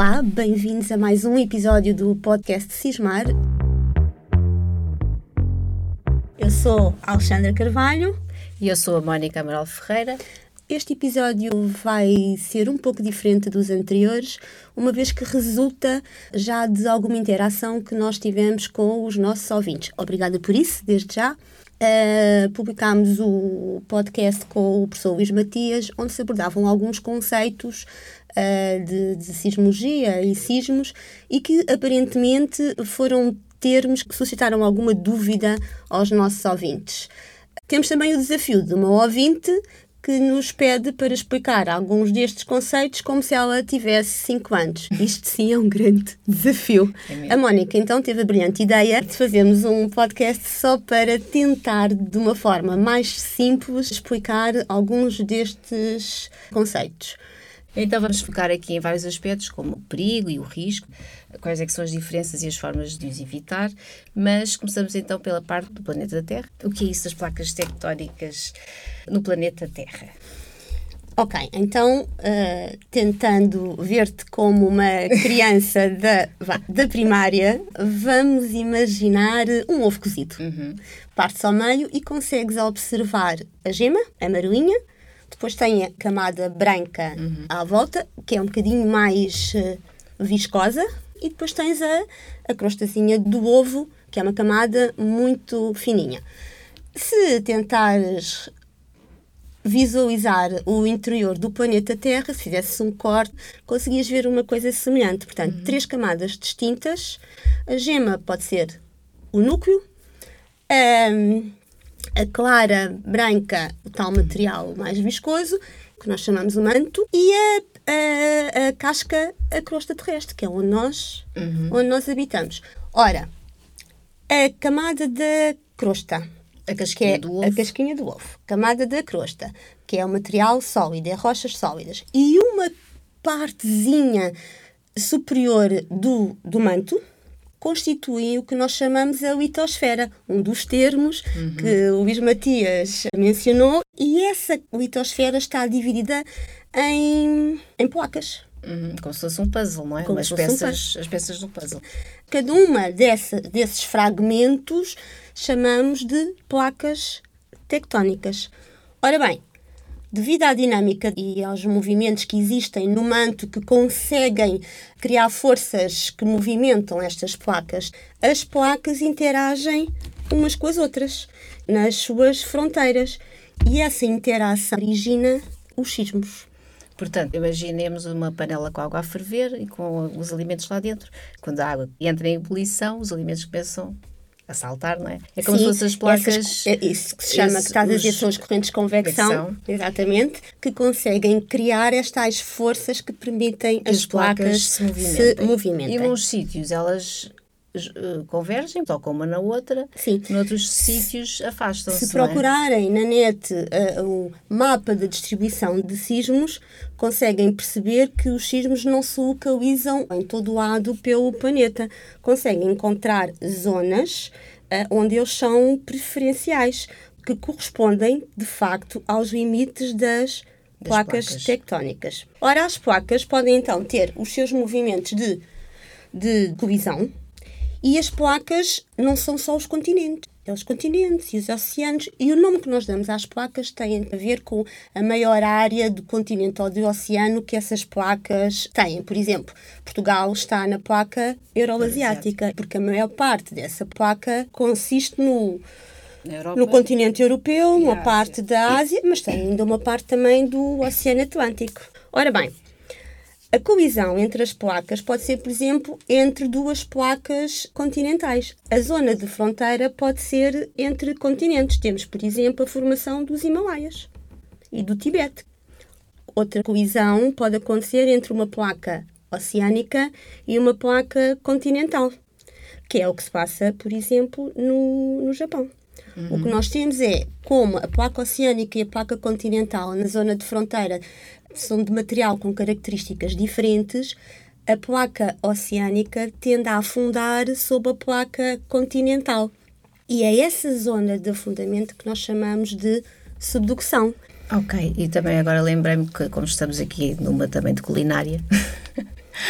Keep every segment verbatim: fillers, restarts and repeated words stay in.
Olá, bem-vindos a mais um episódio do podcast Cismar. Eu sou a Alexandra Carvalho. E eu sou a Mónica Amaral Ferreira. Este episódio vai ser um pouco diferente dos anteriores, uma vez que resulta já de alguma interação que nós tivemos com os nossos ouvintes. Obrigada por isso, desde já. Uh, publicámos o podcast com o professor Luís Matias, onde se abordavam alguns conceitos uh, de, de sismologia e sismos e que aparentemente foram termos que suscitaram alguma dúvida aos nossos ouvintes. Temos também o desafio de uma ouvinte que nos pede para explicar alguns destes conceitos como se ela tivesse cinco anos. Isto sim é um grande desafio. É a Mónica então teve a brilhante ideia de fazermos um podcast só para tentar, de uma forma mais simples, explicar alguns destes conceitos. Então vamos focar aqui em vários aspectos, como o perigo e o risco, quais é que são as diferenças e as formas de os evitar, mas começamos então pela parte do planeta Terra. O que é isso das placas tectónicas no planeta Terra? Ok, então, uh, tentando ver-te como uma criança da, vá, da primária, vamos imaginar um ovo cozido. Uhum. Partes ao meio e consegues observar a gema, a maroinha. Depois tem a camada branca uhum. à volta, que é um bocadinho mais uh, viscosa. E depois tens a, a crostazinha do ovo, que é uma camada muito fininha. Se tentares visualizar o interior do planeta Terra, se fizesse um corte, conseguias ver uma coisa semelhante. Portanto, uhum. três camadas distintas. A gema pode ser o núcleo. Um, A clara branca, o tal material mais viscoso, que nós chamamos o manto, e a, a, a casca, a crosta terrestre, que é onde nós, uhum. onde nós habitamos. Ora, a camada da crosta, a casquinha, que é do ovo. a casquinha do ovo, camada da crosta, que é o material sólido, é rochas sólidas, e uma partezinha superior do, do manto, constituem o que nós chamamos a litosfera, um dos termos uhum. que o Luís Matias mencionou, e essa litosfera está dividida em, em placas. Uhum. Como se fosse um puzzle, não é? Como as, peças, um as peças do puzzle. Cada uma dessa, desses fragmentos chamamos de placas tectónicas. Ora bem, devido à dinâmica e aos movimentos que existem no manto que conseguem criar forças que movimentam estas placas, as placas interagem umas com as outras nas suas fronteiras e essa interação origina os sismos. Portanto, imaginemos uma panela com água a ferver e com os alimentos lá dentro. Quando a água entra em ebulição, os alimentos começam a saltar, não é? É como Sim, se fossem as placas... Essas, é isso que se chama, esse, que estás a dizer, são as correntes de convecção, convecção, exatamente, que conseguem criar estas forças que permitem que as, as placas, placas se movimentem. Se movimentem. E nos sítios elas uh, convergem, tocam uma na outra, Sim. Noutros sítios afastam-se. Se procurarem é? na net uh, um mapa de distribuição de sismos, conseguem perceber que os sismos não se localizam em todo o lado pelo planeta. Conseguem encontrar zonas uh, onde eles são preferenciais, que correspondem, de facto, aos limites das, das placas, placas tectónicas. Ora, as placas podem, então, ter os seus movimentos de, de colisão, e as placas não são só os continentes. É os continentes e os oceanos. E o nome que nós damos às placas tem a ver com a maior área do continente ou do oceano que essas placas têm. Por exemplo, Portugal está na placa euroasiática, porque a maior parte dessa placa consiste no, no continente europeu, uma parte da Ásia, mas tem ainda uma parte também do Oceano Atlântico. Ora bem, a colisão entre as placas pode ser, por exemplo, entre duas placas continentais. A zona de fronteira pode ser entre continentes. Temos, por exemplo, a formação dos Himalaias e do Tibete. Outra colisão pode acontecer entre uma placa oceânica e uma placa continental, que é o que se passa, por exemplo, no, no Japão. Uhum. O que nós temos é, como a placa oceânica e a placa continental na zona de fronteira são de material com características diferentes, a placa oceânica tende a afundar sob a placa continental. E é essa zona de afundamento que nós chamamos de subducção. Ok, e também agora lembrei-me que, como estamos aqui numa também de culinária,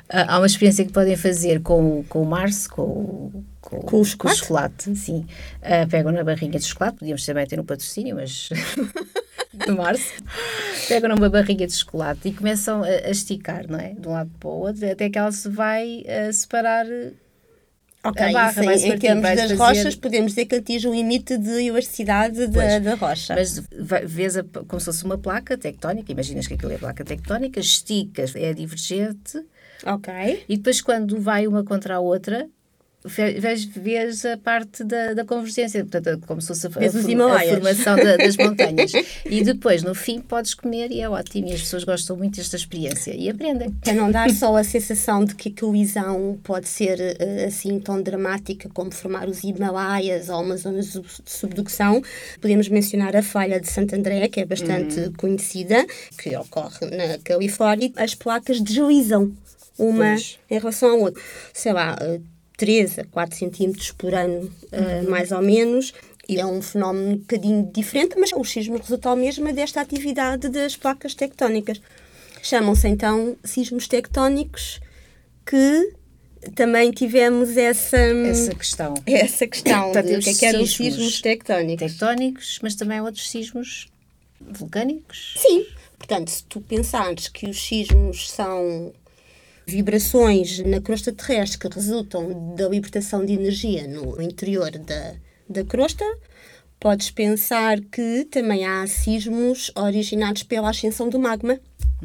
Há uma experiência que podem fazer com, com o Mars, com, o- com, Com o chocolate? com o chocolate, sim. Uh, pegam na barrinha de chocolate, podíamos também ter um patrocínio, mas do Mars. Pegam numa barrinha de chocolate e começam a, a esticar, não é? De um lado para o outro, até que ela se vai uh, separar. Ok, A barra isso vai em, se em partir, termos vai das fazer- rochas, podemos dizer que atinge o limite de elasticidade da, Pois, da rocha. Mas vai- vês a- como se fosse uma placa tectónica, imaginas que aquilo é placa tectónica, esticas, é divergente, Ok. e depois quando vai uma contra a outra, ve- vês, vês a parte da, da convergência, portanto, como se fosse a, Vês a os forma- a Himalaias. formação da- das montanhas. E depois, no fim, podes comer e é ótimo. E as pessoas gostam muito desta experiência e aprendem. Para não dar só a sensação de que a colisão pode ser eh, assim tão dramática como formar os Himalaias ou uma zona de sub- de subducção, podemos mencionar a falha de Santo André, que é bastante Uhum. conhecida, que ocorre na Califórnia. As placas deslizam uma Pois. em relação à outra. Sei lá, eh, três a quatro centímetros por ano, eh, Uhum. mais ou menos. E é um fenómeno um bocadinho diferente, mas o sismo resulta mesmo desta atividade das placas tectónicas. Chamam-se então sismos tectónicos, que também tivemos essa, Essa questão. essa questão Portanto, de o que é que eram os sismos sismos tectónicos. Tectónicos, mas também há outros sismos vulcânicos. Sim, portanto, se tu pensares que os sismos são vibrações na crosta terrestre que resultam da libertação de energia no interior da, da crosta, podes pensar que também há sismos originados pela ascensão do magma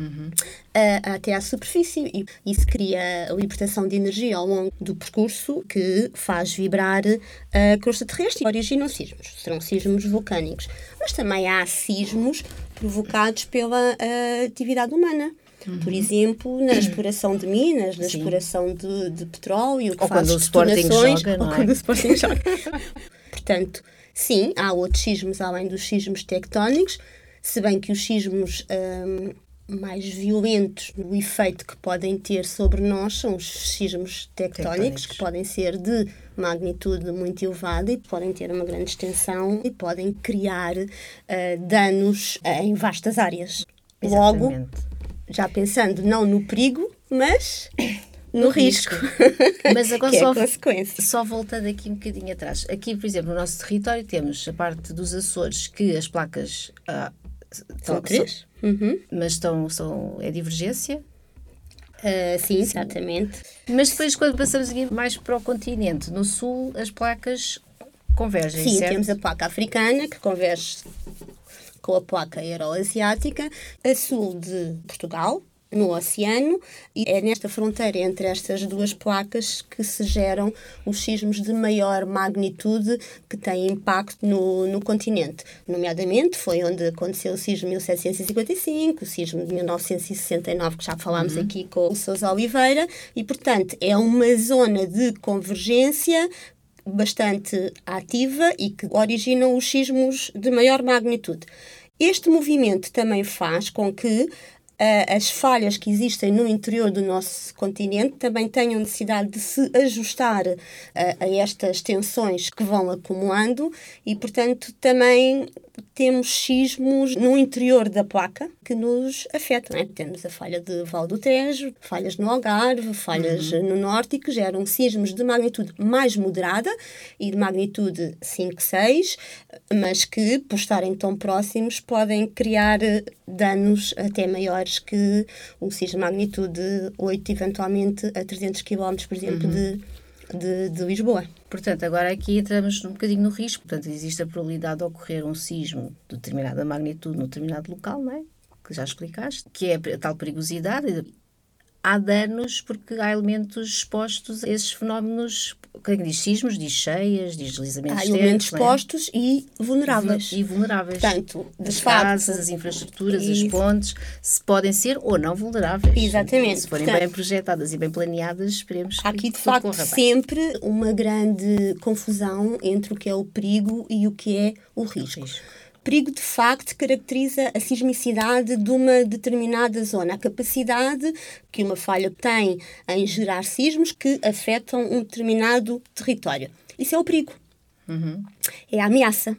a- até à superfície. E isso cria a libertação de energia ao longo do percurso que faz vibrar a crosta terrestre e originam sismos. Serão sismos vulcânicos. Mas também há sismos provocados pela ah, atividade humana. Por exemplo, na exploração de minas, na Sim. exploração de, de petróleo, que Ou faz quando o Sporting detonações, joga, não ou é? quando o Sporting joga. Portanto, sim, há outros sismos além dos sismos tectónicos, se bem que os sismos hum, mais violentos no efeito que podem ter sobre nós são os sismos tectónicos, Tectónicos. que podem ser de magnitude muito elevada e podem ter uma grande extensão e podem criar ah, danos ah, em vastas áreas. Logo, Exatamente. já pensando não no perigo, mas no, risco. Mas agora que é só, a consequência. só voltando aqui um bocadinho atrás. Aqui, por exemplo, no nosso território temos a parte dos Açores, que as placas ah, São estão- três? Uhum. mas estão, são, é divergência. Ah, sim, exatamente. Mas depois, quando passamos aqui mais para o continente, no sul, as placas convergem, Sim, certo? temos a placa africana, que converge com a placa euroasiática, a sul de Portugal, no oceano, e é nesta fronteira entre estas duas placas que se geram os sismos de maior magnitude que têm impacto no, no continente. Nomeadamente, foi onde aconteceu o sismo de mil setecentos e cinquenta e cinco, o sismo de mil novecentos e sessenta e nove, que já falámos aqui com o Sousa Oliveira, e, portanto, é uma zona de convergência bastante ativa e que originam os sismos de maior magnitude. Este movimento também faz com que ah, as falhas que existem no interior do nosso continente também tenham necessidade de se ajustar ah, a estas tensões que vão acumulando e, portanto, também temos sismos no interior da placa que nos afetam. Não é? Temos a falha de Val do Tejo, falhas no Algarve, falhas no Norte, que geram sismos de magnitude mais moderada e de magnitude cinco, seis, mas que, por estarem tão próximos, podem criar eh, danos até maiores que um sismo de magnitude oito, eventualmente a trezentos quilómetros, por exemplo, de, de, de Lisboa. Portanto, agora aqui entramos um bocadinho no risco. Portanto, existe a probabilidade de ocorrer um sismo de determinada magnitude num determinado local, não é? Que já explicaste, que é a tal perigosidade. Há danos porque há elementos expostos a esses fenómenos, quem diz sismos, diz cheias, diz deslizamentos Há externos, elementos não é? expostos e vulneráveis. E vulneráveis. Portanto, de as facto, casas, as infraestruturas, as isso. pontes, se podem ser ou não vulneráveis. Exatamente. Se forem Portanto, bem projetadas e bem planeadas, esperemos que há aqui, de tudo facto, corra bem. sempre uma grande confusão entre o que é o perigo e o que é o risco. Risco. Perigo, de facto, caracteriza a sismicidade de uma determinada zona, a capacidade que uma falha tem em gerar sismos que afetam um determinado território. Isso é o perigo. Uhum. É a ameaça.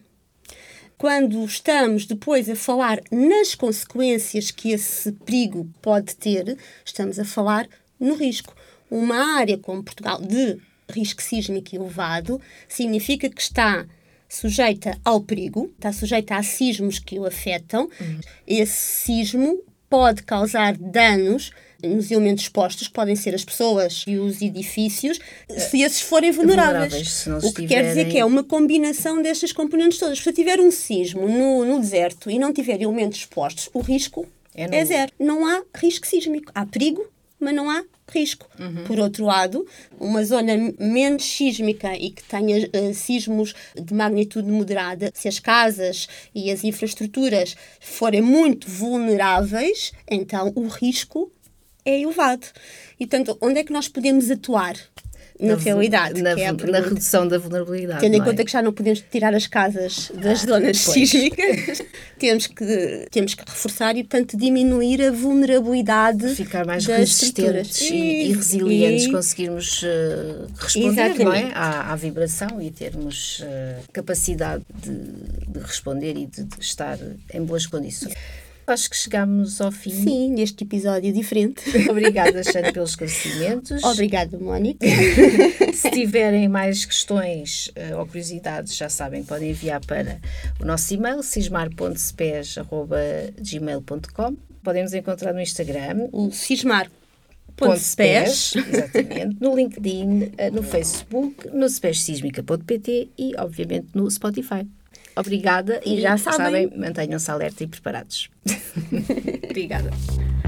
Quando estamos depois a falar nas consequências que esse perigo pode ter, estamos a falar no risco. Uma área como Portugal de risco sísmico elevado significa que está sujeita ao perigo, está sujeita a sismos que o afetam. Uhum. Esse sismo pode causar danos nos elementos expostos, que podem ser as pessoas e os edifícios, se esses forem vulneráveis. vulneráveis o que estiverem... quer dizer que é uma combinação destas componentes todas. Se tiver um sismo no, no deserto e não tiver elementos expostos, o risco é, é zero. Não há risco sísmico. Há perigo, mas não há risco. Uhum. Por outro lado, uma zona menos sísmica e que tenha uh, sismos de magnitude moderada, se as casas e as infraestruturas forem muito vulneráveis, então o risco é elevado. E, portanto, onde é que nós podemos atuar? Na, na realidade. Na, que é a na redução da vulnerabilidade. Tendo em é? conta que já não podemos tirar as casas das ah, zonas pois. sísmicas, temos que, temos que reforçar e, portanto, diminuir a vulnerabilidade. Ficar mais das resistentes e, e, e resilientes, e... conseguirmos uh, responder, não é? à, à vibração e termos uh, capacidade de, de responder e de, de estar em boas condições. Acho que chegámos ao fim. Sim, neste episódio diferente. Obrigada, Xande, pelos esclarecimentos. Obrigada, Mónica. Se tiverem mais questões uh, ou curiosidades, já sabem, podem enviar para o nosso e-mail, cismar ponto cepes arroba gmail ponto com. Podem nos encontrar no Instagram. O cismar ponto cepes. Exatamente. No LinkedIn, uh, no Facebook, no cepes sísmica ponto pt e, obviamente, no Spotify. Obrigada e, e já sabem, sabem mantenham-se alerta e preparados. Obrigada.